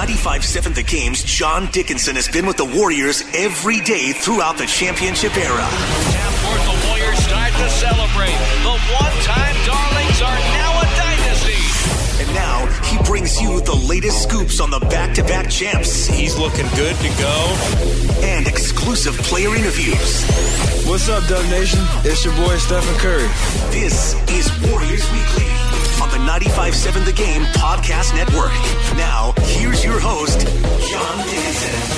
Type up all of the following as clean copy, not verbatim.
95.7 The Game's John Dickinson has been with the Warriors every day throughout the championship era. Half-court, the Warriors start to celebrate. The one-time darlings are now a dynasty. And now he brings you the latest scoops on the back-to-back champs. He's looking good to go. And exclusive player interviews. What's up, Dub Nation? It's your boy, Stephen Curry. This is Warriors Weekly on the 95.7 The Game Podcast Network. Now, here's your host, John Dickinson.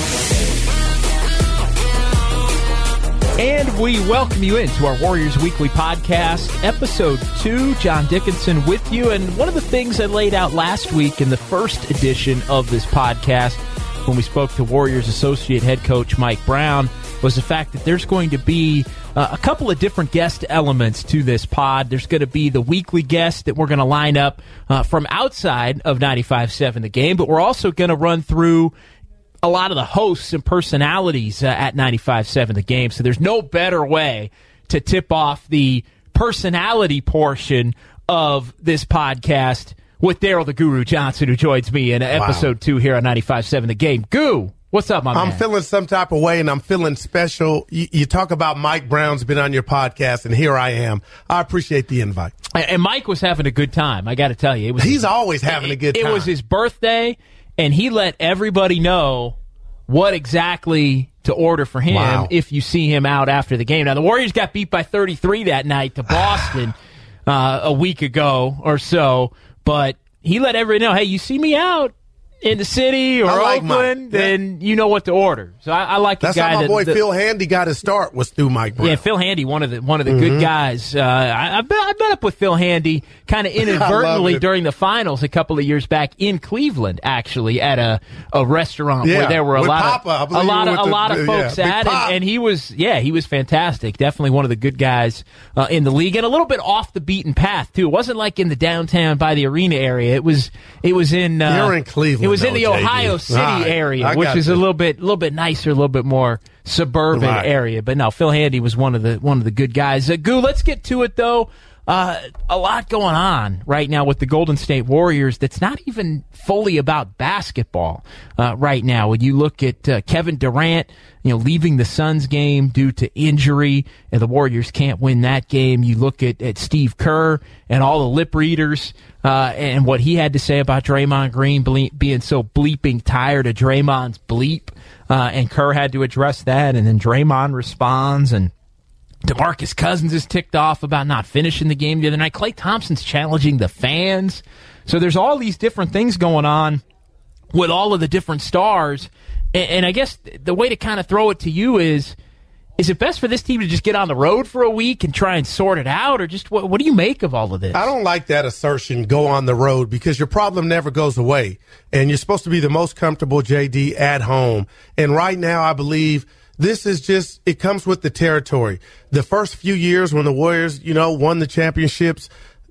And we welcome you into our Warriors Weekly Podcast, Episode 2. John Dickinson with you. And one of the things I laid out last week in the first edition of this podcast, when we spoke to Warriors Associate Head Coach Mike Brown, was the fact that there's going to be a couple of different guest elements to this pod. There's going to be the weekly guest that we're going to line up from outside of 95.7 The Game, but we're also going to run through a lot of the hosts and personalities at 95.7 The Game. So there's no better way to tip off the personality portion of this podcast with Daryl the Guru Johnson, who joins me in episode 2 here on 95.7 The Game. Goo, what's up, my man? I'm feeling some type of way, and I'm feeling special. You talk about Mike Brown's been on your podcast, and here I am. I appreciate the invite. And Mike was having a good time, I got to tell you. He's always having a good time. It was his birthday, and he let everybody know what exactly to order for him if you see him out after the game. Now, the Warriors got beat by 33 that night to Boston a week ago or so, but he let everybody know, hey, you see me out in the city or Oakland, then you know what to order. So I like the guy. That's how my boy Phil Handy got his start, was through Mike Brown. Yeah, Phil Handy, one of the good guys. I met up with Phil Handy kind of inadvertently during the finals a couple of years back in Cleveland, actually, at a restaurant where there were a lot of folks at, and he was fantastic. Definitely one of the good guys in the league, and a little bit off the beaten path too. It wasn't like in the downtown by the arena area. It was in you're in Cleveland. It was in the Ohio City area, which is a little bit nicer, a little bit more suburban area. But no, Phil Handy was one of the good guys. Goo, let's get to it though. A lot going on right now with the Golden State Warriors that's not even fully about basketball right now. When you look at Kevin Durant, leaving the Suns game due to injury, and the Warriors can't win that game. You look at Steve Kerr and all the lip readers and what he had to say about Draymond Green being so bleeping tired of Draymond's bleep, and Kerr had to address that, and then Draymond responds, and DeMarcus Cousins is ticked off about not finishing the game the other night. Klay Thompson's challenging the fans. So there's all these different things going on with all of the different stars. And I guess the way to kind of throw it to you is it best for this team to just get on the road for a week and try and sort it out? Or just what do you make of all of this? I don't like that assertion, go on the road, because your problem never goes away. And you're supposed to be the most comfortable, JD, at home. And right now, I believe this is just, it comes with the territory. The first few years when the Warriors, won the championships,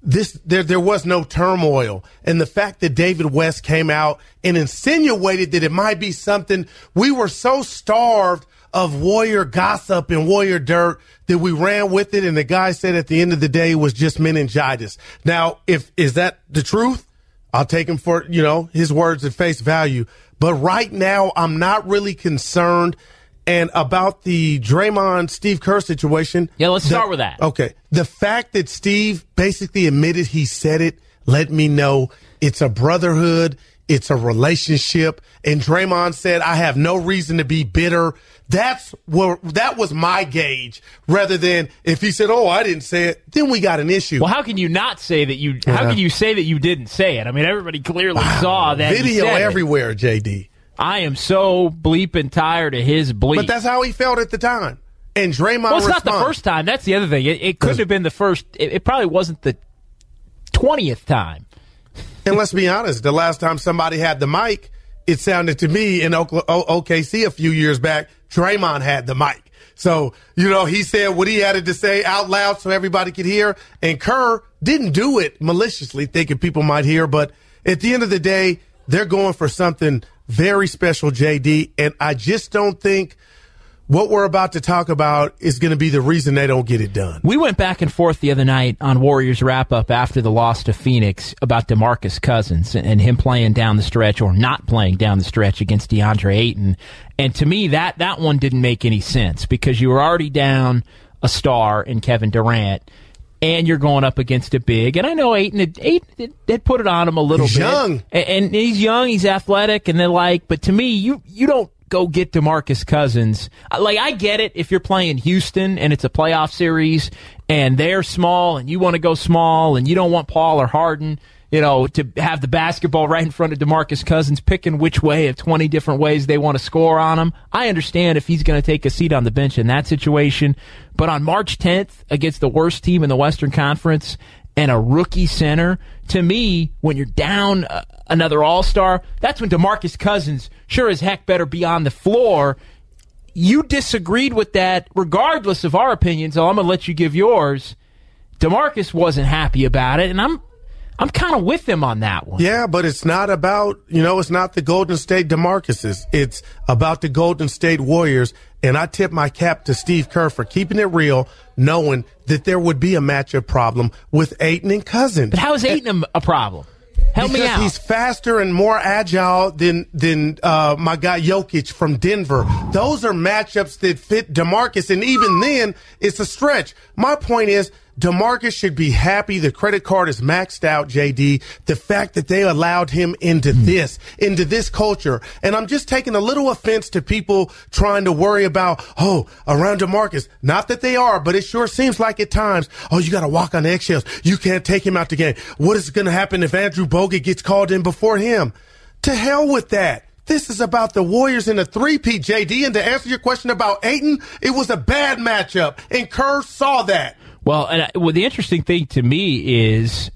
there was no turmoil. And the fact that David West came out and insinuated that it might be something, we were so starved of Warrior gossip and Warrior dirt that we ran with it. And the guy said at the end of the day it was just meningitis. Now, is that the truth? I'll take him for, his words at face value. But right now, I'm not really concerned. And about the Draymond-Steve Kerr situation. Yeah, let's start with that. Okay. The fact that Steve basically admitted he said it let me know it's a brotherhood, it's a relationship. And Draymond said, I have no reason to be bitter. That was my gauge, rather than if he said, oh, I didn't say it, then we got an issue. Well, how can you not say that you, how can you say that you didn't say it? I mean, everybody clearly saw that. Video everywhere, JD. I am so bleeping tired of his bleep. But that's how he felt at the time. And Draymond Well, it's not the first time. That's the other thing. It could have been the first. It probably wasn't the 20th time. And let's be honest, the last time somebody had the mic, it sounded to me in OKC a few years back, Draymond had the mic. So, he said what he had to say out loud so everybody could hear. And Kerr didn't do it maliciously, thinking people might hear. But at the end of the day, they're going for something very special, JD, and I just don't think what we're about to talk about is going to be the reason they don't get it done. We went back and forth the other night on Warriors wrap-up after the loss to Phoenix about DeMarcus Cousins and him playing down the stretch or not playing down the stretch against DeAndre Ayton. And to me, that one didn't make any sense because you were already down a star in Kevin Durant, and you're going up against a big. And I know Ayton had put it on him a little bit. He's young. And he's young, he's athletic, and they're like, but to me, you don't go get DeMarcus Cousins. Like, I get it if you're playing Houston and it's a playoff series and they're small and you want to go small and you don't want Paul or Harden, to have the basketball right in front of DeMarcus Cousins picking which way of 20 different ways they want to score on him. I understand if he's going to take a seat on the bench in that situation. But on March 10th against the worst team in the Western Conference and a rookie center, to me, when you're down another all-star, that's when DeMarcus Cousins sure as heck better be on the floor. You disagreed with that regardless of our opinions, so I'm going to let you give yours. DeMarcus wasn't happy about it, and I'm kind of with him on that one. Yeah, but it's not about, it's not the Golden State DeMarcuses. It's about the Golden State Warriors. And I tip my cap to Steve Kerr for keeping it real, knowing that there would be a matchup problem with Ayton and Cousins. But how is Ayton a problem? Help me out. Because he's faster and more agile than my guy Jokic from Denver. Those are matchups that fit DeMarcus, and even then, it's a stretch. My point is, DeMarcus should be happy. The credit card is maxed out, JD. The fact that they allowed him into this culture. And I'm just taking a little offense to people trying to worry about, around DeMarcus. Not that they are, but it sure seems like at times, you got to walk on eggshells. You can't take him out the game. What is going to happen if Andrew Bogut gets called in before him? To hell with that. This is about the Warriors in a three-peat, JD. And to answer your question about Ayton, it was a bad matchup. And Kerr saw that. Well, the interesting thing to me is,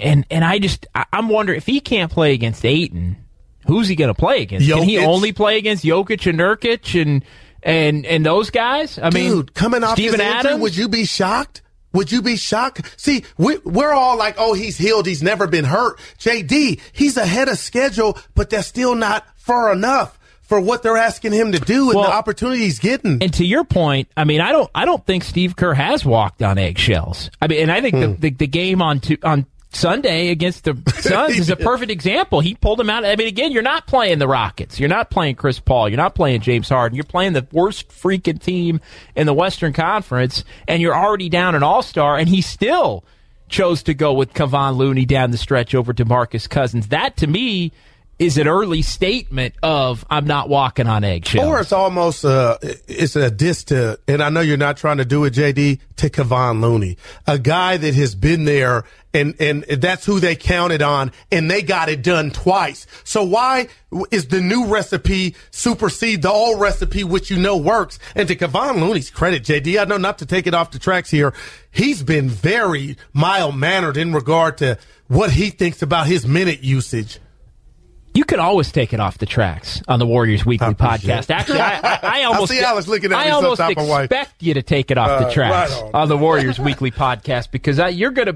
I'm wondering if he can't play against Ayton, who's he going to play against? Jokic. Can he only play against Jokic and Nurkic and those guys? I mean, coming off Steven his injury, Adams? would you be shocked? Would you be shocked? See, we're all like, he's healed. He's never been hurt. JD, he's ahead of schedule, but that's still not far enough for what they're asking him to do and the opportunity he's getting. And to your point, I mean, I don't think Steve Kerr has walked on eggshells. I mean, and I think the game on Sunday against the Suns is a perfect example. He pulled him out. I mean, again, you're not playing the Rockets. You're not playing Chris Paul. You're not playing James Harden. You're playing the worst freaking team in the Western Conference, and you're already down an all-star, and he still chose to go with Kevon Looney down the stretch over DeMarcus Cousins. That, to me, is an early statement of I'm not walking on eggshells. Or it's almost it's a diss to, and I know you're not trying to do it, JD, to Kevon Looney, a guy that has been there, and that's who they counted on, and they got it done twice. So why is the new recipe supersede the old recipe, which works? And to Kevon Looney's credit, JD, I know not to take it off the tracks here, he's been very mild-mannered in regard to what he thinks about his minute usage. You can always take it off the tracks on the Warriors Weekly podcast. Actually, I almost, I see Alex looking at me I almost some type of way. expect you to take it off the tracks on the Warriors Weekly podcast because you're going to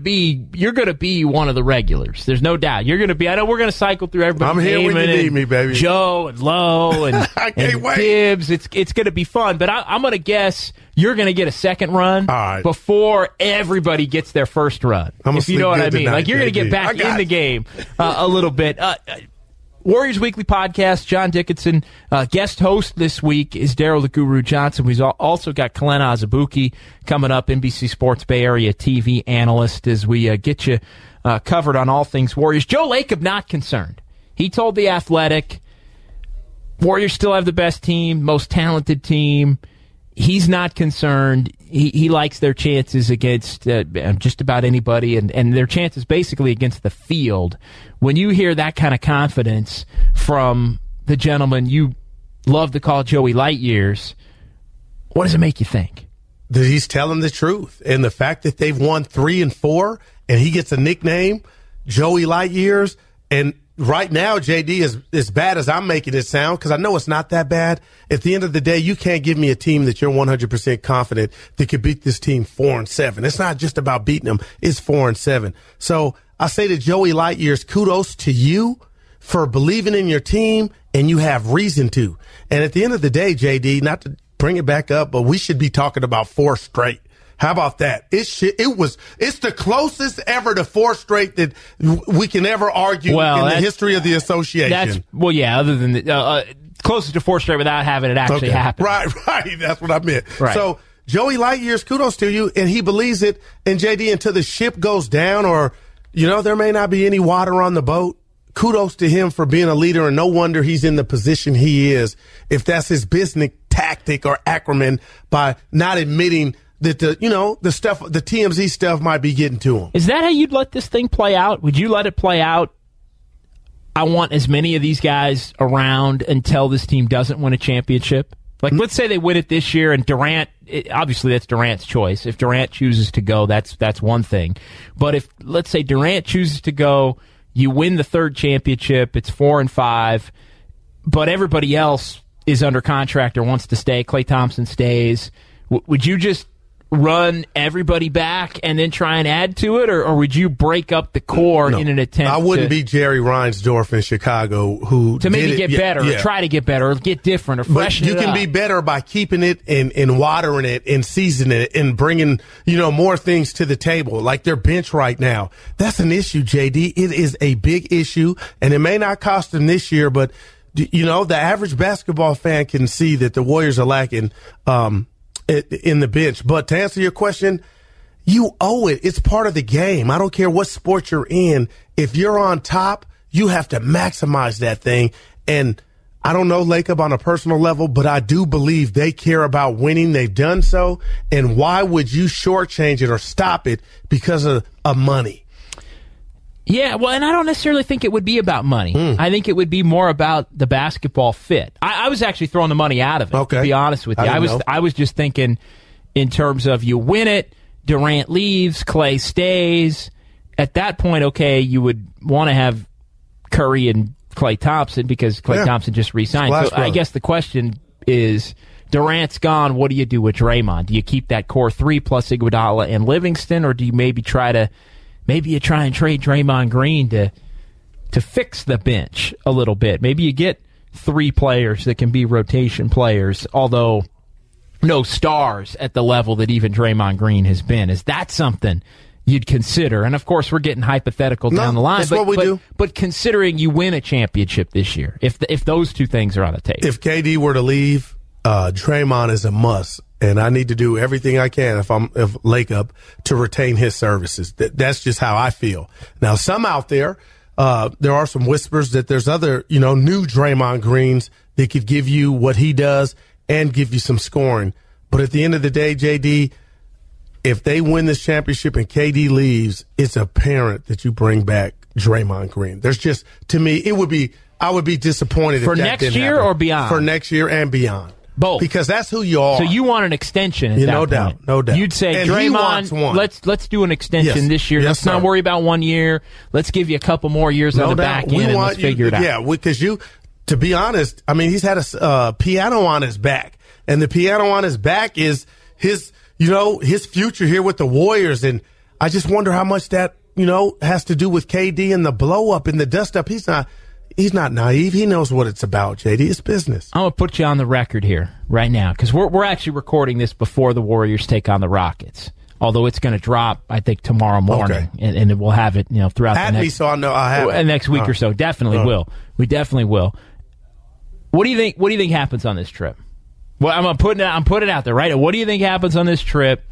be one of the regulars. There's no doubt. You're going to be. I know we're going to cycle through everybody. I'm here when you need me, baby. Joe and Lowe and, I can't wait. Gibbs. It's going to be fun. But I'm going to guess you're going to get a second run before everybody gets their first run. If you know what I mean. Like you're going to get back in the game a little bit. Warriors Weekly Podcast, John Dickinson. Guest host this week is Daryl the Guru Johnson. We've also got Kalena Azubuike coming up, NBC Sports Bay Area TV analyst, as we get you covered on all things Warriors. Joe Lacob not concerned. He told The Athletic, Warriors still have the best team, most talented team. He's not concerned. He likes their chances against just about anybody, and their chances basically against the field. When you hear that kind of confidence from the gentleman you love to call Joey Lightyears, what does it make you think? That he's telling the truth. And the fact that they've won 3 and 4, and he gets a nickname, Joey Lightyears, and right now, JD, is as bad as I'm making it sound, because I know it's not that bad. At the end of the day, you can't give me a team that you're 100% confident that could beat this team 4-7. It's not just about beating them. It's 4-7. So I say to Joey Lightyears, kudos to you for believing in your team, and you have reason to. And at the end of the day, JD, not to bring it back up, but we should be talking about 4 straight. How about that? It's the closest ever to 4 straight that we can ever argue in the history of the association. Other than closest to 4 straight without having it actually happen. Right. That's what I meant. Right. So Joey Lightyear's kudos to you, and he believes it. And JD, until the ship goes down, or there may not be any water on the boat. Kudos to him for being a leader, and no wonder he's in the position he is. If that's his business tactic or acronym, by not admitting that the TMZ stuff might be getting to him. Is that how you'd let this thing play out? Would you let it play out? I want as many of these guys around until this team doesn't win a championship. Like, let's say they win it this year, and Durant, obviously that's Durant's choice. If Durant chooses to go, that's one thing. But if, let's say, Durant chooses to go, you win the 3rd championship, it's 4-5, but everybody else is under contract or wants to stay, Klay Thompson stays, would you just run everybody back and then try and add to it, or would you break up the core in an attempt? I wouldn't be Jerry Reinsdorf in Chicago, who to maybe get better, or try to get better, or get different, or freshen it up. You can be better by keeping it and watering it and seasoning it and bringing more things to the table, like their bench right now. That's an issue, JD. It is a big issue, and it may not cost them this year, but the average basketball fan can see that the Warriors are lacking in the bench. But to answer your question, you owe it. It's part of the game. I don't care what sport you're in. If you're on top, you have to maximize that thing. And I don't know Lacob on a personal level, but I do believe they care about winning. They've done so. And why would you shortchange it or stop it because of money? Yeah, well, and I don't necessarily think it would be about money. I think it would be more about the basketball fit. I was actually throwing the money out of it, to be honest with you. I was just thinking in terms of you win it, Durant leaves, Klay stays. At that point, you would want to have Curry and Klay Thompson because Klay Thompson just re-signed. So I guess the question is, Durant's gone, what do you do with Draymond? Do you keep that core 3 plus Iguodala and Livingston, or do you maybe try and trade Draymond Green to fix the bench a little bit? Maybe you get 3 players that can be rotation players, although no stars at the level that even Draymond Green has been. Is that something you'd consider? And, of course, we're getting hypothetical down the line. That's what we do. But considering you win a championship this year, if those 2 things are on the table. If KD were to leave, Draymond is a must. And I need to do everything I can if Lacob to retain his services. That's just how I feel. Now, some out there are some whispers that there's other, new Draymond Greens that could give you what he does and give you some scoring. But at the end of the day, JD, if they win this championship and KD leaves, it's apparent that you bring back Draymond Green. There's just, to me, I would be disappointed for if that next didn't year happen. Or beyond. For next year and beyond. Both. Because that's who you are. So you want an extension at that point. No doubt. You'd say, and Draymond, let's do an extension this year. Let's not worry about 1 year. Let's give you a couple more years on the back end and let's figure it out. Yeah, because to be honest, I mean, he's had a piano on his back. And the piano on his back is his future here with the Warriors. And I just wonder how much that, has to do with KD and the blow up and the dust up. He's not naive. He knows what it's about, JD. It's business. I'm going to put you on the record here right now because we're actually recording this before the Warriors take on the Rockets. Although it's going to drop, I think, tomorrow morning, and we'll have it, throughout the next week or so. Definitely will. We definitely will. What do you think? What do you think happens on this trip? Well, I'm putting it out there, right? What do you think happens on this trip?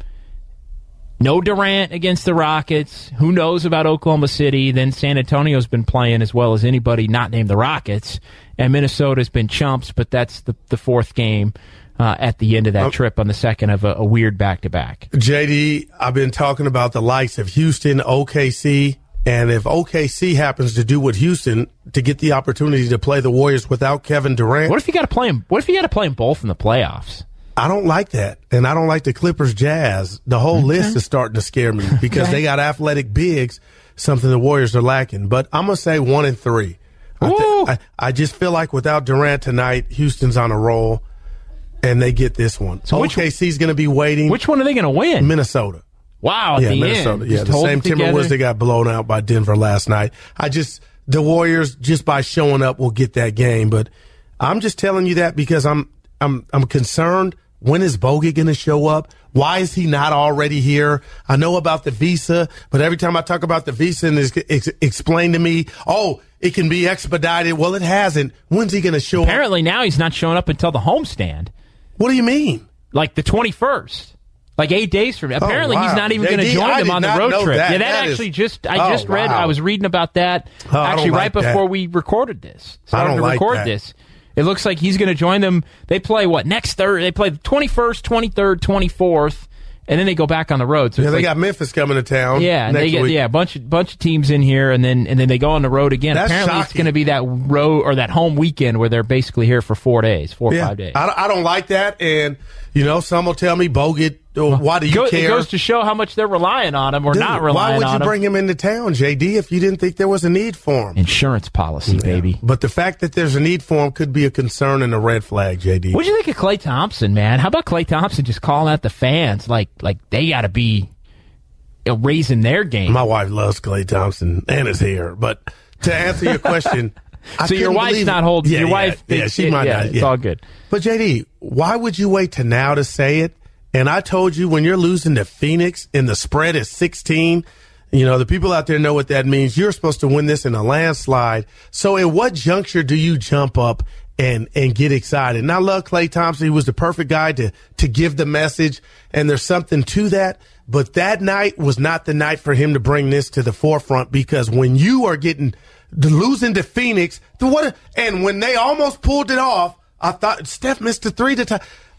No Durant against the Rockets. Who knows about Oklahoma City? Then San Antonio's been playing as well as anybody not named the Rockets. And Minnesota's been chumps, but that's the 4th game at the end of that trip on the second of a weird back-to-back. JD, I've been talking about the likes of Houston, OKC, and if OKC happens to do what Houston to get the opportunity to play the Warriors without Kevin Durant. What if you got to play them? What if you got to play them both in the playoffs? I don't like that, and I don't like the Clippers Jazz. The whole list is starting to scare me because they got athletic bigs, something the Warriors are lacking. But I'm going to say 1-3. I just feel like without Durant tonight, Houston's on a roll, and they get this one. So OKC's going to be waiting. Which one are they going to win? Minnesota. Wow, Minnesota. End. Yeah, the same Timberwolves that got blown out by Denver last night. The Warriors, just by showing up, will get that game. But I'm just telling you that because I'm concerned when is Bogut going to show up? Why is he not already here? I know about the visa, but every time I talk about the visa and it's explained to me, oh, it can be expedited. Well, it hasn't. When's he going to show up? Apparently now he's not showing up until the homestand. What do you mean? Like the 21st. Like 8 days from now. Apparently he's not even going to join them on the road trip. That. Yeah, that actually read, I was reading about that actually right before we recorded this. Started to record this. It looks like he's going to join them. They play next Thursday? They play the 21st, 23rd, 24th, and then they go back on the road. So they got Memphis coming to town. Yeah, and they get a bunch of teams in here, and then they go on the road again. That's apparently, shocking. It's going to be that road or that home weekend where they're basically here for 4 days, 4 or 5 days. I don't like that, and some will tell me Bogut. Why do you care? It goes to show how much they're relying on him or not relying on him. Why would you bring him into town, JD, if you didn't think there was a need for him? Insurance policy, baby. But the fact that there's a need for him could be a concern and a red flag, JD. What do you think of Klay Thompson, man? How about Klay Thompson just calling out the fans like they got to be raising their game? My wife loves Klay Thompson and his hair. But to answer your question, so your wife's not holding. Your wife, she might not. It's all good. But JD, why would you wait to now to say it? And I told you when you're losing to Phoenix and the spread is 16, the people out there know what that means. You're supposed to win this in a landslide. So at what juncture do you jump up and get excited? And I love Klay Thompson. He was the perfect guy to give the message, and there's something to that. But that night was not the night for him to bring this to the forefront, because when you are losing to Phoenix, and when they almost pulled it off, I thought Steph missed the three to tie.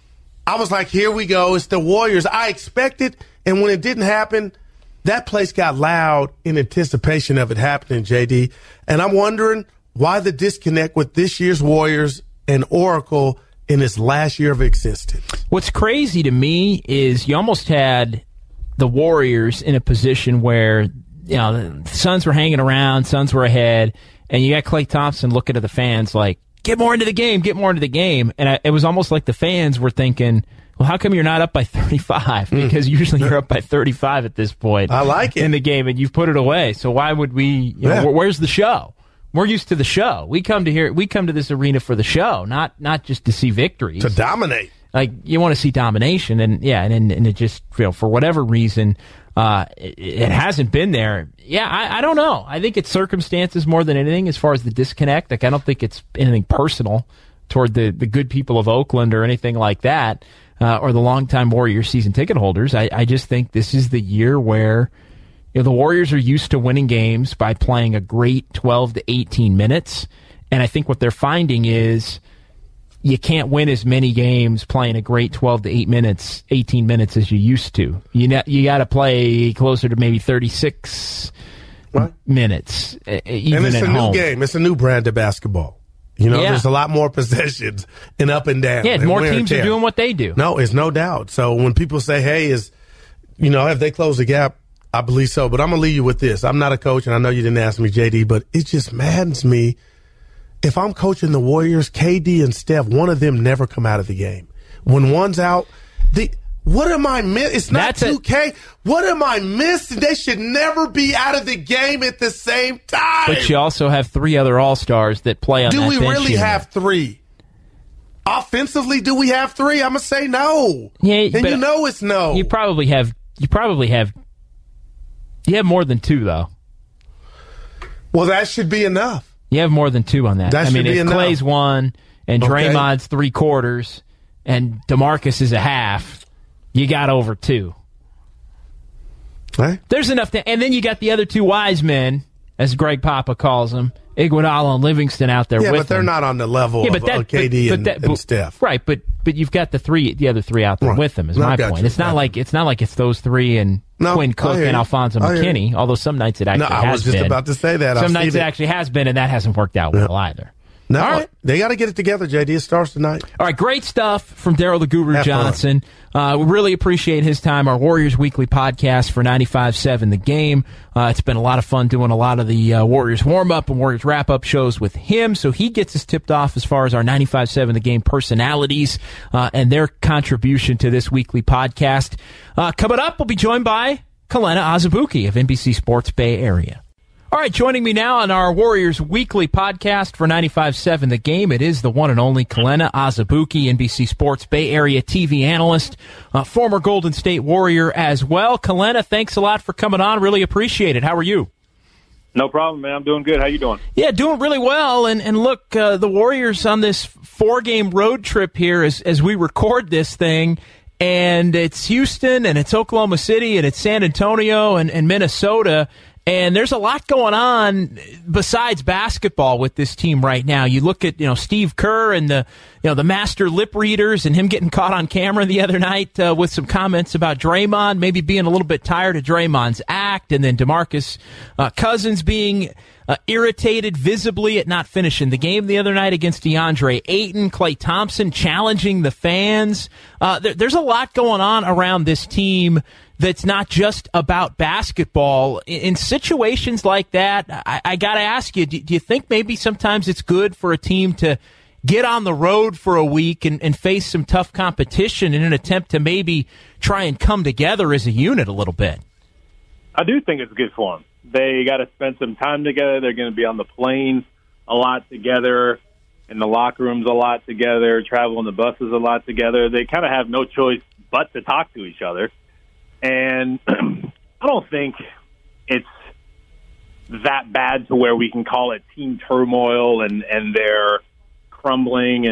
I was like, here we go. It's the Warriors. I expected, and when it didn't happen, that place got loud in anticipation of it happening, JD. And I'm wondering why the disconnect with this year's Warriors and Oracle in its last year of existence. What's crazy to me is you almost had the Warriors in a position where the Suns were hanging around, Suns were ahead, and you got Klay Thompson looking at the fans like, get more into the game. And it was almost like the fans were thinking, well, how come you're not up by 35? Because usually you're up by 35 at this point. I like it. In the game, and you've put it away. So why would we, where's the show? We're used to the show. We come to this arena for the show, not just to see victories. To dominate. Like, you want to see domination, and it just, for whatever reason, it hasn't been there. Yeah, I don't know. I think it's circumstances more than anything as far as the disconnect. Like, I don't think it's anything personal toward the good people of Oakland or anything like that, or the longtime Warriors season ticket holders. I just think this is the year where the Warriors are used to winning games by playing a great 12 to 18 minutes, and I think what they're finding is you can't win as many games playing a great 12 to 18 minutes as you used to. You got to play closer to maybe 36 minutes, even and it's at a home. New game. It's a new brand of basketball. There's a lot more possessions and up and down. Yeah, more teams are doing what they do. No, it's no doubt. So when people say, hey, have they closed the gap? I believe so. But I'm going to leave you with this. I'm not a coach, and I know you didn't ask me, JD, but it just maddens me. If I'm coaching the Warriors, KD and Steph, one of them never come out of the game. When one's out, what am I missing? It's not 2K. What am I missing? They should never be out of the game at the same time. But you also have 3 other All-Stars that play on that bench. Do we really have 3? Offensively, do we have 3? I'm going to say no. Yeah, and it's no. You probably have more than 2, though. Well, that should be enough. You have more than 2 on that. That should be if enough. Klay's 1 and Draymond's 3/4 and DeMarcus is a half, you got over 2. Right. There's enough and then you got the other 2 wise men, as Greg Papa calls them, Iguodala and Livingston out there with them. Yeah, but they're not on the level of KD and Steph. Right, but you've got the other 3 out there with them, is my point. It's not like it's those 3 and Quinn Cook and Alfonso McKinney, although some nights it actually has been. I was just about to say that. Some nights it actually has been, and that hasn't worked out well either. No, all right. They got to get it together, JD. It starts tonight. All right, great stuff from Daryl the Guru Johnson. We really appreciate his time. Our Warriors Weekly podcast for 95.7 The Game. It's been a lot of fun doing a lot of the Warriors warm-up and Warriors wrap-up shows with him, so he gets us tipped off as far as our 95.7 The Game personalities and their contribution to this weekly podcast. Coming up, we'll be joined by Kalena Azubuike of NBC Sports Bay Area. All right, joining me now on our Warriors Weekly podcast for 95.7 The Game, it is the one and only Kelena Azubuike, NBC Sports Bay Area TV analyst, former Golden State Warrior as well. Kelena, thanks a lot for coming on. Really appreciate it. How are you? No problem, man. I'm doing good. How you doing? Yeah, doing really well. And look, the Warriors on this 4-game road trip here as we record this thing, and it's Houston, and it's Oklahoma City, and it's San Antonio, and Minnesota. And there's a lot going on besides basketball with this team right now. You look at, Steve Kerr and the master lip readers and him getting caught on camera the other night with some comments about Draymond, maybe being a little bit tired of Draymond's act, and then DeMarcus Cousins being irritated visibly at not finishing the game the other night against DeAndre Ayton, Klay Thompson challenging the fans. There's a lot going on around this team that's not just about basketball. In situations like that, I got to ask you, do you think maybe sometimes it's good for a team to get on the road for a week and face some tough competition in an attempt to maybe try and come together as a unit a little bit? I do think it's good for them. They got to spend some time together. They're going to be on the plane a lot together, in the locker rooms a lot together, travel on the buses a lot together. They kind of have no choice but to talk to each other. And I don't think it's that bad to where we can call it team turmoil and they're crumbling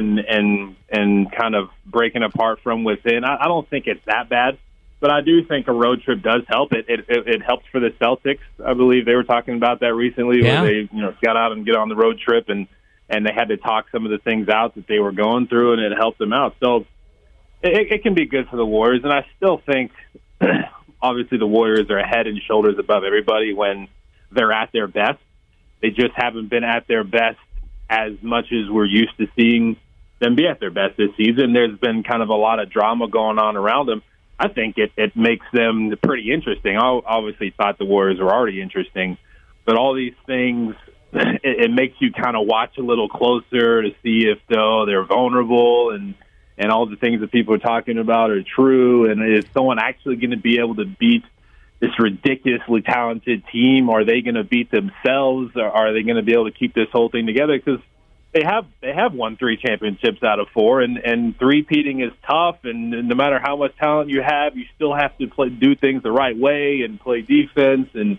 and kind of breaking apart from within. I don't think it's that bad, but I do think a road trip does help. It helps for the Celtics. I believe they were talking about that recently, where they got out and get on the road trip and they had to talk some of the things out that they were going through, and it helped them out. So it can be good for the Warriors, and I still think obviously the Warriors are head and shoulders above everybody when they're at their best. They just haven't been at their best as much as we're used to seeing them be at their best this season. There's been kind of a lot of drama going on around them. I think it makes them pretty interesting. I obviously thought the Warriors were already interesting, but all these things, it makes you kind of watch a little closer to see if they're vulnerable and all the things that people are talking about are true, and is someone actually going to be able to beat this ridiculously talented team? Are they going to beat themselves? Or are they going to be able to keep this whole thing together? Because they have won 3 championships out of 4, and three-peating is tough, and no matter how much talent you have, you still have to do things the right way and play defense and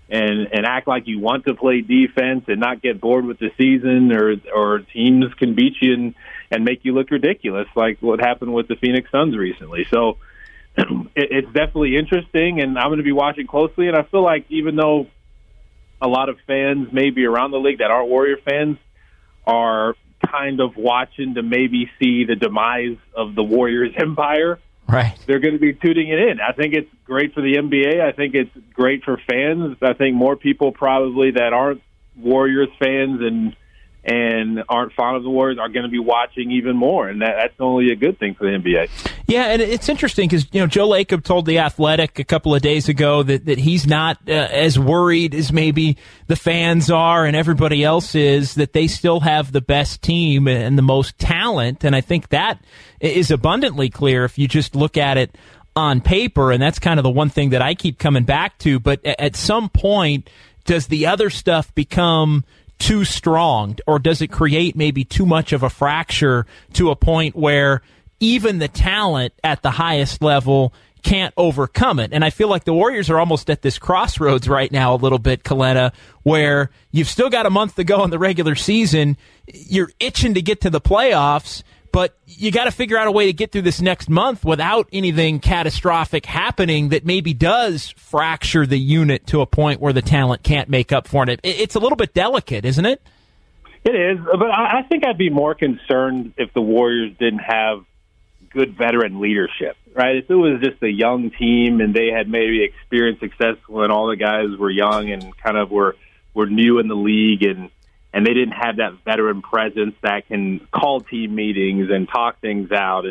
act like you want to play defense and not get bored with the season, or teams can beat you and make you look ridiculous, like what happened with the Phoenix Suns recently. So it's definitely interesting, and I'm going to be watching closely. And I feel like even though a lot of fans maybe around the league that aren't Warrior fans are kind of watching to maybe see the demise of the Warriors empire, right, they're going to be tuning it in. I think it's great for the NBA. I think it's great for fans. I think more people probably that aren't Warriors fans and aren't fond of the Warriors are going to be watching even more, and that's only a good thing for the NBA. Yeah, and it's interesting because Joe Lacob told The Athletic a couple of days ago that he's not as worried as maybe the fans are and everybody else is, that they still have the best team and the most talent, and I think that is abundantly clear if you just look at it on paper, and that's kind of the one thing that I keep coming back to. But at some point, does the other stuff become too strong, or does it create maybe too much of a fracture to a point where even the talent at the highest level can't overcome it? And I feel like the Warriors are almost at this crossroads right now a little bit, Kelena, where you've still got a month to go in the regular season. You're itching to get to the playoffs, but you got to figure out a way to get through this next month without anything catastrophic happening that maybe does fracture the unit to a point where the talent can't make up for it. It's a little bit delicate, isn't it? It is, but I think I'd be more concerned if the Warriors didn't have good veteran leadership, right? If it was just a young team and they had maybe experienced success when all the guys were young and kind of were new in the league, and they didn't have that veteran presence that can call team meetings and talk things out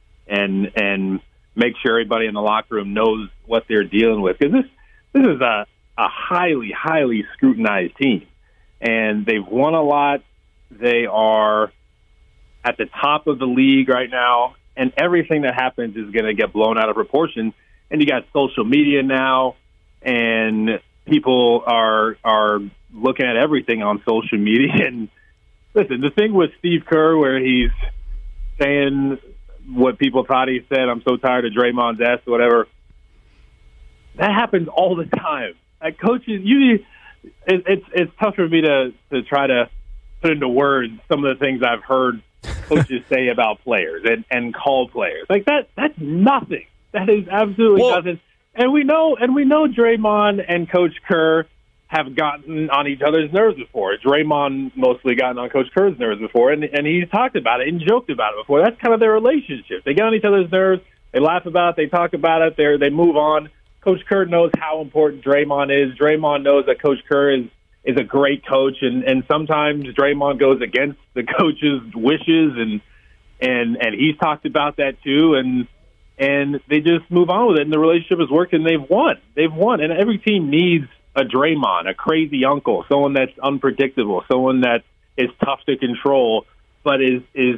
and make sure everybody in the locker room knows what they're dealing with. Because this is a highly, highly scrutinized team. And they've won a lot. They are at the top of the league right now. And everything that happens is going to get blown out of proportion. And you got social media now, and people are looking at everything on social media. And listen, the thing with Steve Kerr where he's saying what people thought he said, I'm so tired of Draymond's ass or whatever, that happens all the time. Like coaches, it's tough for me to try to put into words some of the things I've heard coaches say about players and call players. Like that's nothing. That is absolutely nothing. And we know Draymond and Coach Kerr have gotten on each other's nerves before. Draymond mostly gotten on Coach Kerr's nerves before, and he's talked about it and joked about it before. That's kind of their relationship. They get on each other's nerves, they laugh about it, they talk about it, they move on. Coach Kerr knows how important Draymond is. Draymond knows that Coach Kerr is a great coach, and sometimes Draymond goes against the coach's wishes, and he's talked about that too, and they just move on with it, and the relationship has worked, and they've won. And every team needs a Draymond, a crazy uncle, someone that's unpredictable, someone that is tough to control, but is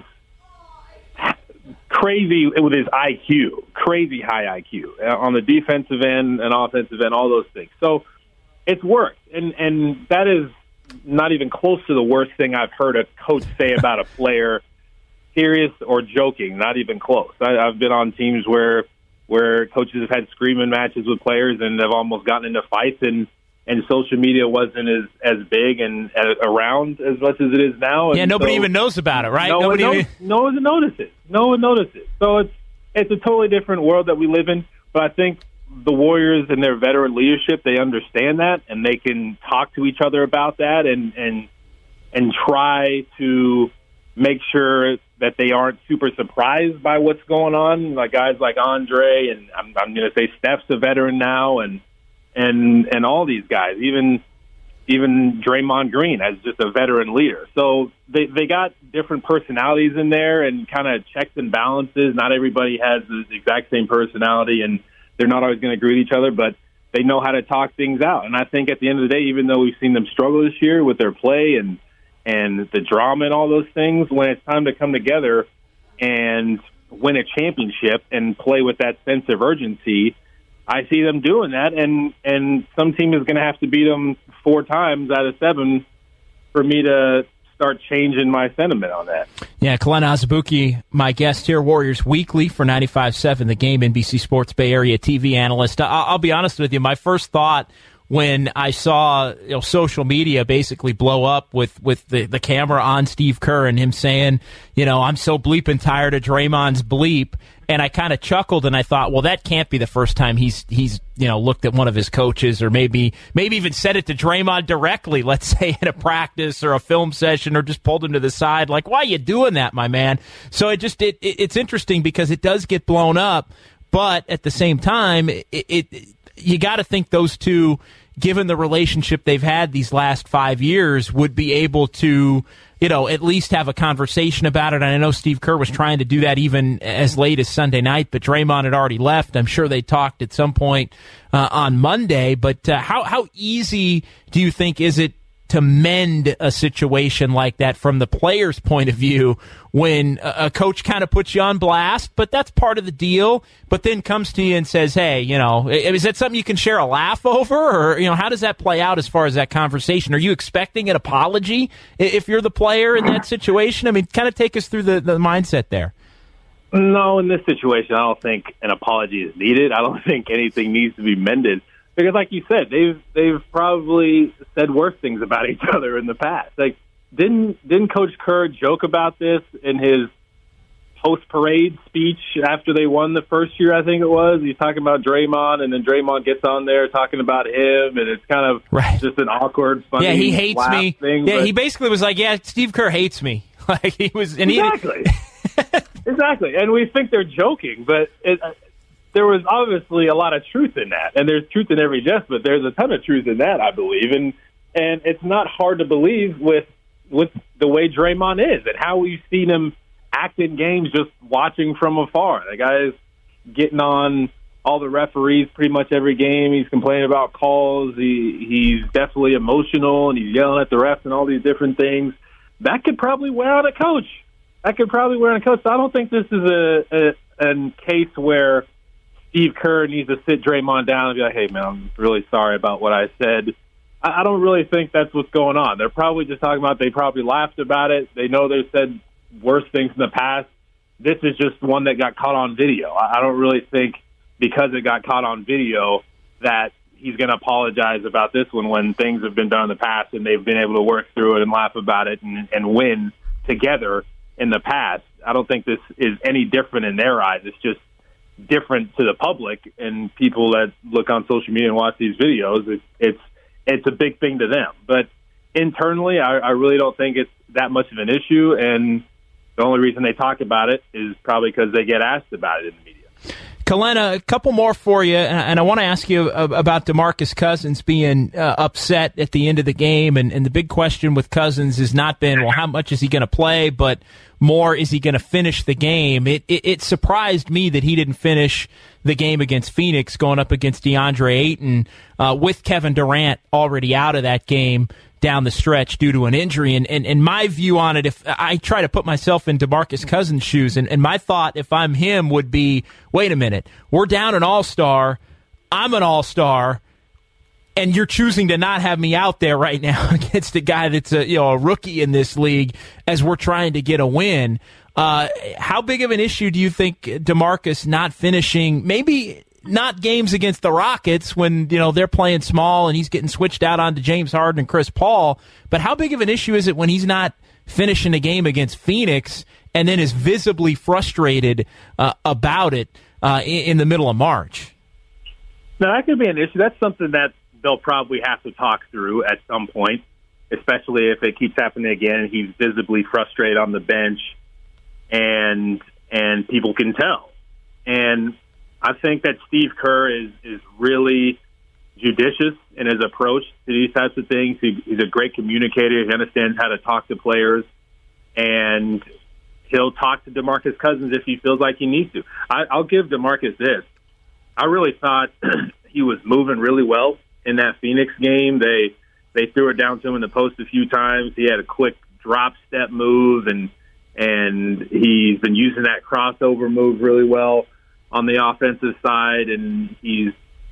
crazy with his IQ, crazy high IQ on the defensive end and offensive end, all those things. So it's worked, and that is not even close to the worst thing I've heard a coach say about a player, serious or joking, not even close. I've been on teams where coaches have had screaming matches with players and have almost gotten into fights, and social media wasn't as big and around as much as it is now. And nobody even knows about it, right? No one notices. No one notices. So it's a totally different world that we live in. But I think the Warriors and their veteran leadership, they understand that, and they can talk to each other about that and try to make sure that they aren't super surprised by what's going on. Like guys like Andre, and I'm going to say Steph's a veteran now, and all these guys, even Draymond Green as just a veteran leader. So they got different personalities in there and kind of checks and balances. Not everybody has the exact same personality, and they're not always going to agree with each other, but they know how to talk things out. And I think at the end of the day, even though we've seen them struggle this year with their play and the drama and all those things, when it's time to come together and win a championship and play with that sense of urgency, I see them doing that, and some team is going to have to beat them 4 times out of 7 for me to start changing my sentiment on that. Yeah, Glenn Azubuike, my guest here, Warriors Weekly for 95.7 The Game, NBC Sports Bay Area TV analyst. I'll be honest with you, my first thought when I saw social media basically blow up with the camera on Steve Kerr and him saying, I'm so bleeping tired of Draymond's bleep. And I kind of chuckled and I thought, well, that can't be the first time he's looked at one of his coaches or maybe even said it to Draymond directly, let's say in a practice or a film session, or just pulled him to the side like, why are you doing that, my man? So it's interesting because it does get blown up, but at the same time, you got to think those two, given the relationship they've had these last 5 years, would be able to, at least have a conversation about it. And I know Steve Kerr was trying to do that even as late as Sunday night, but Draymond had already left. I'm sure they talked at some point on Monday. But how easy do you think is it to mend a situation like that from the player's point of view when a coach kind of puts you on blast, but that's part of the deal, but then comes to you and says, hey, is that something you can share a laugh over? Or, how does that play out as far as that conversation? Are you expecting an apology if you're the player in that situation? I mean, kind of take us through the mindset there. No, in this situation, I don't think an apology is needed. I don't think anything needs to be mended. Because, like you said, they've probably said worse things about each other in the past. Like, didn't Coach Kerr joke about this in his post-parade speech after they won the first year? I think it was. He's talking about Draymond, and then Draymond gets on there talking about him, and it's kind of just an awkward, funny. Yeah, he hates me. Thing, yeah, he basically was like, "Yeah, Steve Kerr hates me." Like he was, and exactly, exactly. And we think they're joking, but there was obviously a lot of truth in that, and there's truth in every jest, but there's a ton of truth in that, I believe, and it's not hard to believe with the way Draymond is and how we've seen him act in games just watching from afar. The guy's getting on all the referees pretty much every game. He's complaining about calls. He's definitely emotional, and he's yelling at the refs and all these different things. That could probably wear on a coach. So I don't think this is a case where Steve Kerr needs to sit Draymond down and be like, hey, man, I'm really sorry about what I said. I don't really think that's what's going on. They're probably just talking about they probably laughed about it. They know they've said worse things in the past. This is just one that got caught on video. I don't really think because it got caught on video that he's going to apologize about this one when things have been done in the past and they've been able to work through it and laugh about it and win together in the past. I don't think this is any different in their eyes. It's just different to the public and people that look on social media and watch these videos. It's a big thing to them. But internally, I really don't think it's that much of an issue, and the only reason they talk about it is probably because they get asked about it in the media. Kalena, a couple more for you, and I want to ask you about DeMarcus Cousins being upset at the end of the game, and the big question with Cousins has not been, well, how much is he going to play, but more, is he going to finish the game? It surprised me that he didn't finish the game against Phoenix going up against DeAndre Ayton with Kevin Durant already out of that game down the stretch due to an injury. And my view on it, if I try to put myself in DeMarcus Cousins' shoes, and my thought, if I'm him, would be, wait a minute, we're down an all-star, I'm an all-star, and you're choosing to not have me out there right now against a guy that's a rookie in this league as we're trying to get a win. How big of an issue do you think DeMarcus not finishing, maybe not games against the Rockets when they're playing small and he's getting switched out onto James Harden and Chris Paul, but how big of an issue is it when he's not finishing a game against Phoenix and then is visibly frustrated about it in the middle of March? No, that could be an issue. That's something that they'll probably have to talk through at some point, especially if it keeps happening again and he's visibly frustrated on the bench and people can tell. And I think that Steve Kerr is really judicious in his approach to these types of things. He's a great communicator. He understands how to talk to players, and he'll talk to DeMarcus Cousins if he feels like he needs to. I'll give DeMarcus this. I really thought he was moving really well in that Phoenix game. They threw it down to him in the post a few times. He had a quick drop step move, and he's been using that crossover move really well on the offensive side, and he's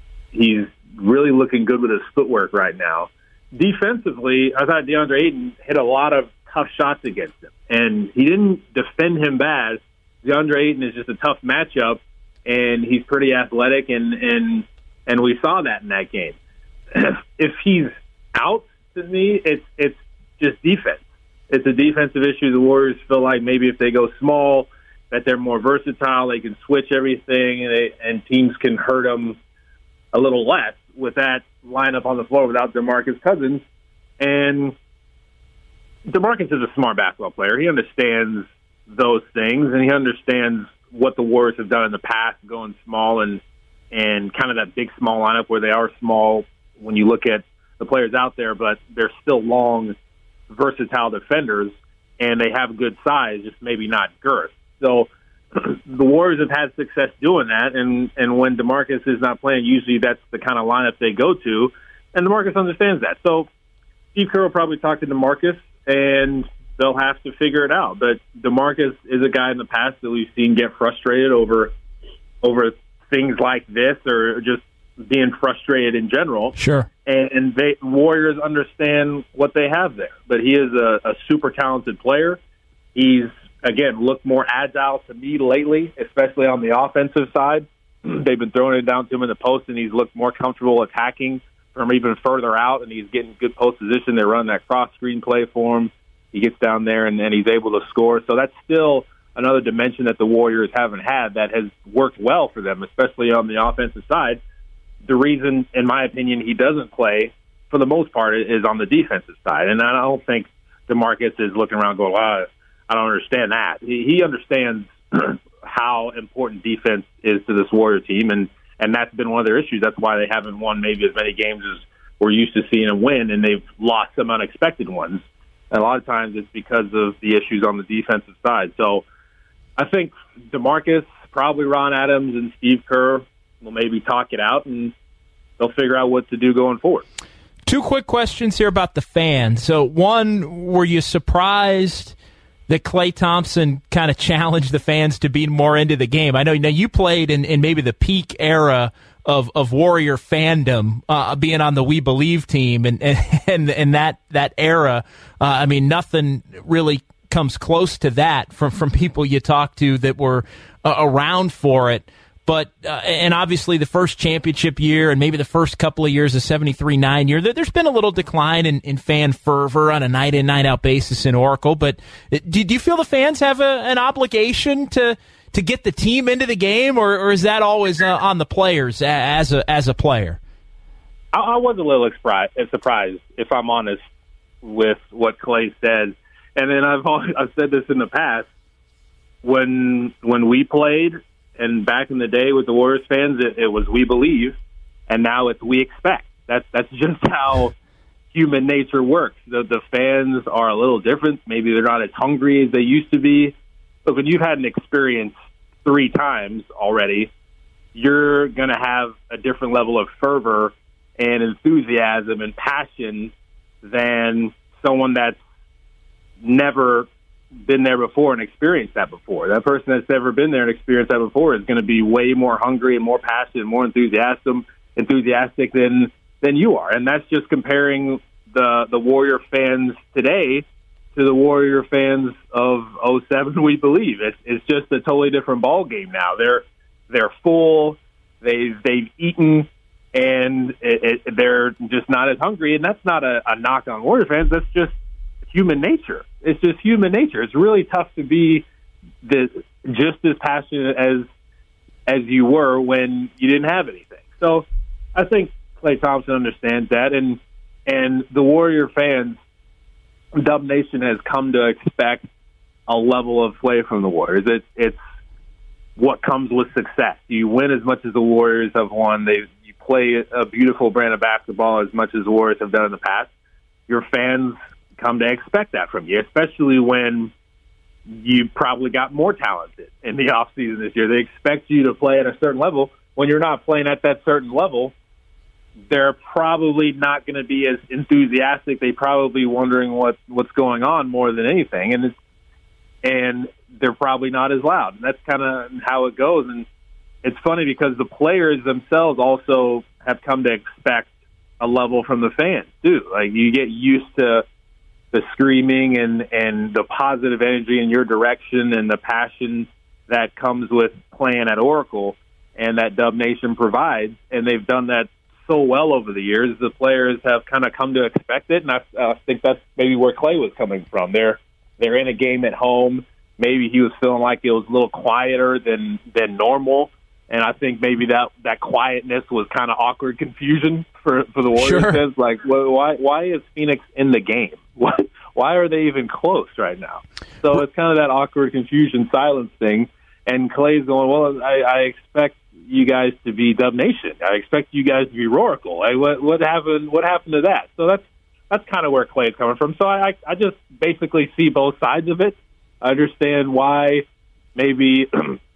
really looking good with his footwork right now. Defensively, I thought DeAndre Ayton hit a lot of tough shots against him, and he didn't defend him bad. DeAndre Ayton is just a tough matchup, and he's pretty athletic, and we saw that in that game. If he's out, to me, it's just defense. It's a defensive issue. The Warriors feel like maybe if they go small, that they're more versatile, they can switch everything, and teams can hurt them a little less with that lineup on the floor without DeMarcus Cousins. And DeMarcus is a smart basketball player. He understands those things, and he understands what the Warriors have done in the past, going small and kind of that big small lineup where they are small when you look at the players out there, but they're still long, versatile defenders, and they have good size, just maybe not girth. So the Warriors have had success doing that, and when DeMarcus is not playing, usually that's the kind of lineup they go to, and DeMarcus understands that. So Steve Kerr will probably talk to DeMarcus, and they'll have to figure it out. But DeMarcus is a guy in the past that we've seen get frustrated over things like this, or just being frustrated in general. Sure. And Warriors understand what they have there. But he is a super talented player. He's, again, looked more agile to me lately, especially on the offensive side. They've been throwing it down to him in the post, and he's looked more comfortable attacking from even further out, and he's getting good post position. They run that cross-screen play for him. He gets down there, and he's able to score. So that's still another dimension that the Warriors haven't had that has worked well for them, especially on the offensive side. The reason, in my opinion, he doesn't play, for the most part, is on the defensive side. And I don't think DeMarcus is looking around going, I don't understand that. He understands how important defense is to this Warrior team, and that's been one of their issues. That's why they haven't won maybe as many games as we're used to seeing them win, and they've lost some unexpected ones. And a lot of times it's because of the issues on the defensive side. So I think DeMarcus, probably Ron Adams, and Steve Kerr will maybe talk it out, and they'll figure out what to do going forward. Two quick questions here about the fans. So, one, were you surprised that Klay Thompson kind of challenged the fans to be more into the game? I know you played in maybe the peak era of Warrior fandom, being on the We Believe team and that era. I mean, nothing really comes close to that from people you talk to that were around for it. But and obviously the first championship year and maybe the first couple of years, the 73-9 year, there's been a little decline in fan fervor on a night-in, night-out basis in Oracle. But do you feel the fans have an obligation to get the team into the game, or is that always on the players as a player? I was a little surprised, if I'm honest, with what Clay said. And then I've said this in the past. When we played, and back in the day with the Warriors fans, it was We Believe, and now it's We Expect. That's just how human nature works. The fans are a little different. Maybe they're not as hungry as they used to be. But when you've had an experience 3 times already, you're going to have a different level of fervor and enthusiasm and passion than someone that's never been there before and experienced that before. That person that's never been there and experienced that before is going to be way more hungry and more passionate, more enthusiastic than you are. And that's just comparing the Warrior fans today to the Warrior fans of 2007. We Believe it's just a totally different ball game now. They're full, they've eaten, and they're just not as hungry. And that's not a knock on Warrior fans. That's just human nature. It's just human nature. It's really tough to be just as passionate as you were when you didn't have anything. So I think Klay Thompson understands that, and the Warrior fans, Dub Nation has come to expect a level of play from the Warriors. It's what comes with success. You win as much as the Warriors have won. You play a beautiful brand of basketball as much as the Warriors have done in the past. Your fans come to expect that from you, especially when you probably got more talented in the offseason this year. They expect you to play at a certain level. When you're not playing at that certain level, they're probably not going to be as enthusiastic. They probably wondering what's going on more than anything, and they're probably not as loud. And that's kind of how it goes. And it's funny because the players themselves also have come to expect a level from the fans too. Like, you get used to the screaming and the positive energy in your direction and the passion that comes with playing at Oracle and that Dub Nation provides. And they've done that so well over the years. The players have kind of come to expect it. And I think that's maybe where Klay was coming from. They're in a game at home. Maybe he was feeling like it was a little quieter than normal. And I think maybe that quietness was kind of awkward confusion for the Warriors. Sure. Like, why is Phoenix in the game? Why are they even close right now? So it's kind of that awkward confusion, silence thing. And Klay's going, well, I expect you guys to be Dub Nation. I expect you guys to be Roracle. What happened? What happened to that? So that's kind of where Klay's coming from. So I just basically see both sides of it. I understand why maybe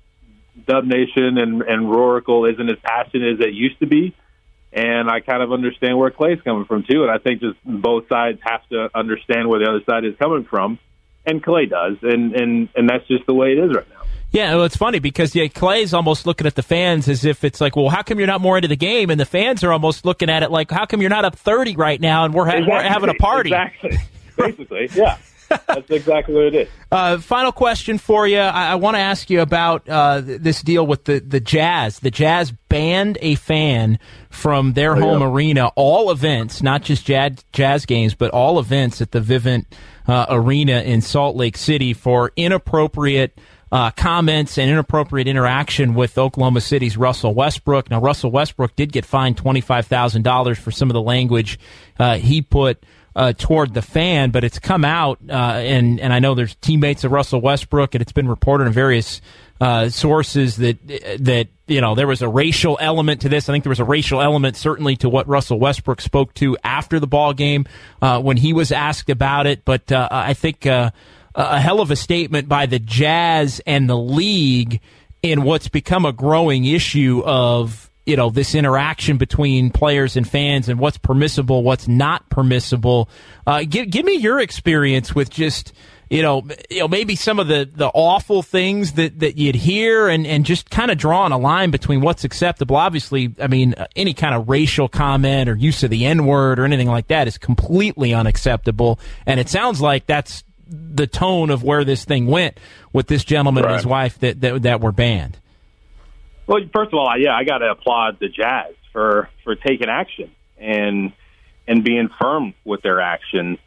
Dub Nation and Roracle isn't as passionate as it used to be. And I kind of understand where Klay's coming from, too. And I think just both sides have to understand where the other side is coming from. And Klay does. And that's just the way it is right now. Yeah, well, it's funny because Klay's almost looking at the fans as if it's like, well, how come you're not more into the game? And the fans are almost looking at it like, how come you're not up 30 right now and we're having a party? Exactly. Basically, yeah. That's exactly what it is. Final question for you. I want to ask you about this deal with the Jazz. The Jazz banned a fan from their home arena, all events, not just Jazz games, but all events at the Vivint Arena in Salt Lake City for inappropriate comments and inappropriate interaction with Oklahoma City's Russell Westbrook. Now, Russell Westbrook did get fined $25,000 for some of the language he put toward the fan, but it's come out, and I know there's teammates of Russell Westbrook, and it's been reported in various sources that there was a racial element to this. I think there was a racial element certainly to what Russell Westbrook spoke to after the ball game when he was asked about it. But I think a hell of a statement by the Jazz and the league in what's become a growing issue of this interaction between players and fans and what's permissible, what's not permissible. Give me your experience with just maybe some of the awful things that you'd hear and just kind of drawing a line between what's acceptable. Obviously, I mean, any kind of racial comment or use of the N-word or anything like that is completely unacceptable. And it sounds like that's the tone of where this thing went with this gentleman and his wife that were banned. Well, first of all, I got to applaud the Jazz for taking action and being firm with their action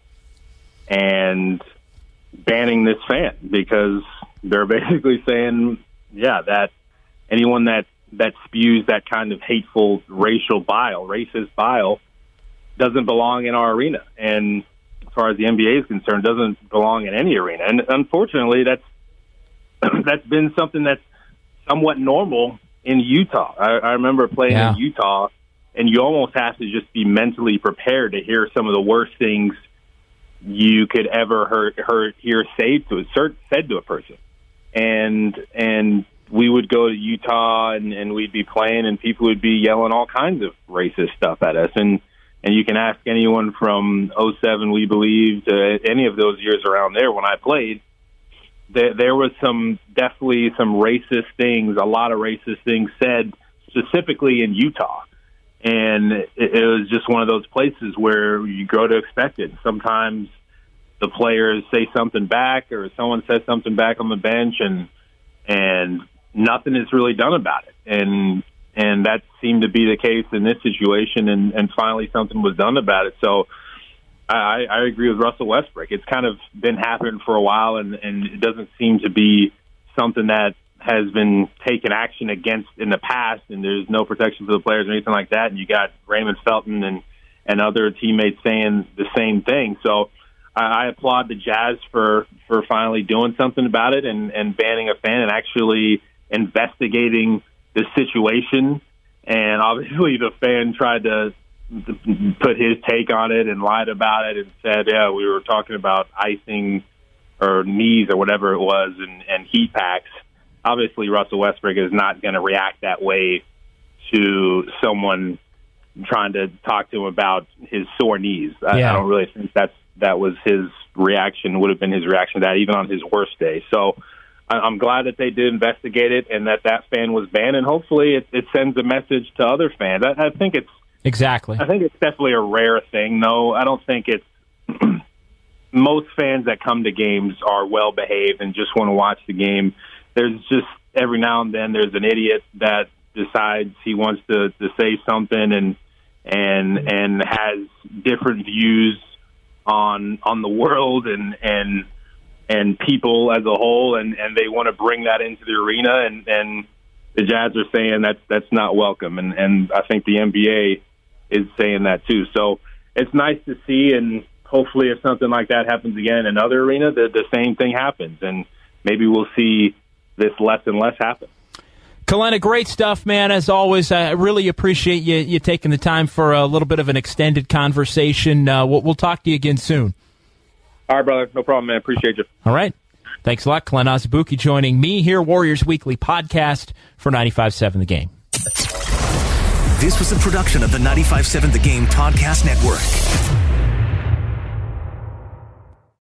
and banning this fan, because they're basically saying, that anyone that spews that kind of hateful racist bile doesn't belong in our arena. And as far as the NBA is concerned, doesn't belong in any arena. And unfortunately, that's been something that's somewhat normal in Utah. I remember playing in Utah, and you almost have to just be mentally prepared to hear some of the worst things you could ever hear said to a person. And we would go to Utah and we'd be playing, and people would be yelling all kinds of racist stuff at us. And you can ask anyone from 2007, we believe, to any of those years around there when I played, there was definitely some racist things, a lot of racist things said specifically in Utah. And it was just one of those places where you grow to expect it. Sometimes the players say something back, or someone says something back on the bench, and nothing is really done about it. And that seemed to be the case in this situation, and finally something was done about it. So I agree with Russell Westbrook. It's kind of been happening for a while, and it doesn't seem to be something that has been taken action against in the past, and there's no protection for the players or anything like that. And you got Raymond Felton and other teammates saying the same thing. So I applaud the Jazz for finally doing something about it and banning a fan and actually investigating the situation. And obviously the fan tried to put his take on it and lied about it and said, we were talking about icing or knees or whatever it was and heat packs. Obviously, Russell Westbrook is not going to react that way to someone trying to talk to him about his sore knees. I don't really think that was his reaction, would have been his reaction to that, even on his worst day. So I'm glad that they did investigate it and that fan was banned, and hopefully it sends a message to other fans. I think it's definitely a rare thing, though. I don't think it's most fans that come to games are well-behaved and just want to watch the game. There's just every now and then there's an idiot that decides he wants to say something and has different views on the world and people as a whole, and they want to bring that into the arena, and the Jazz are saying that's not welcome, and I think the NBA is saying that too. So it's nice to see, and hopefully if something like that happens again in another arena, the same thing happens, and maybe we'll see this less and less happen. Kalena, great stuff, man, as always. I really appreciate you taking the time for a little bit of an extended conversation. We'll talk to you again soon. All right, brother. No problem, man. Appreciate you. All right. Thanks a lot. Kalena Azubuike joining me here, Warriors Weekly podcast for 95.7 The Game. This was a production of the 95.7 The Game Podcast Network.